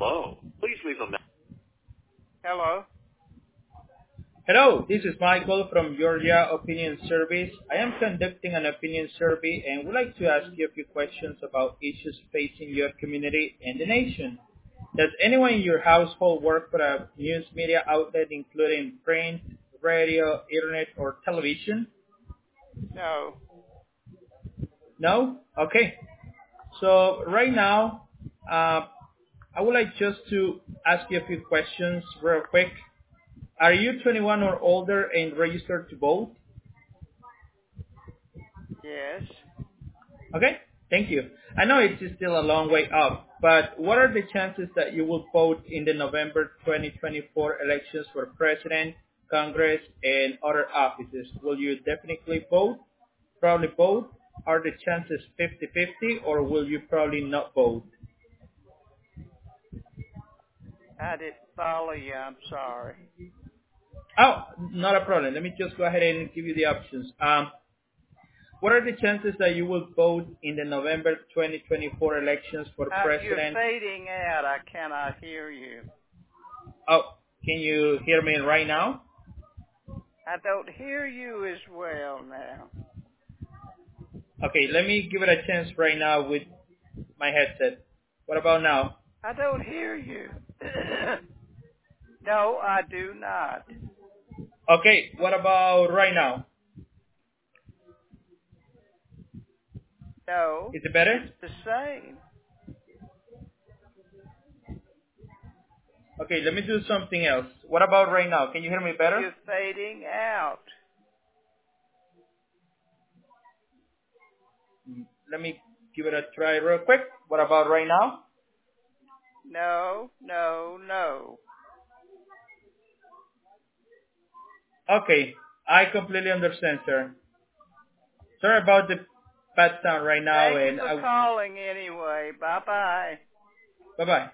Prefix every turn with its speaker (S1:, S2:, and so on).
S1: Hello. Please leave a message. Hello.
S2: Hello, this is Michael from Georgia Opinion Service. I am conducting an opinion survey and would like to ask you a few questions about issues facing your community and the nation. Does anyone in your household work for a news media outlet including print, radio, internet, or television?
S1: No.
S2: No? Okay. So right now, I would like just to ask you a few questions real quick. Are you 21 or older and registered to vote?
S1: Yes.
S2: Okay, thank you. I know it's still a long way off, but what are the chances that you will vote in the November 2024 elections for president, Congress, and other offices? Will you definitely vote? Probably vote? Are the chances 50-50 or will you probably not vote?
S1: I didn't follow you. I'm sorry.
S2: Oh, not a problem. Let me just go ahead and give you the options. What are the chances that you will vote in the November 2024 elections for
S1: You're
S2: president?
S1: fading out. I cannot hear you.
S2: Oh, can you hear me right now?
S1: I don't hear you as well now.
S2: Okay, let me give it a chance right now with my headset. What about now?
S1: I don't hear you. No, I do not.
S2: Okay, what about right now?
S1: No,
S2: Is it better?
S1: it's the same.
S2: Okay, let me do something else. What about right now? Can you hear me better?
S1: You're fading out.
S2: Let me give it a try real quick. What about right now?
S1: No, no, no.
S2: Okay, I completely understand, sir. Sorry about the bad sound right now,
S1: Thank you
S2: and
S1: for calling anyway. Bye-bye.
S2: bye-bye.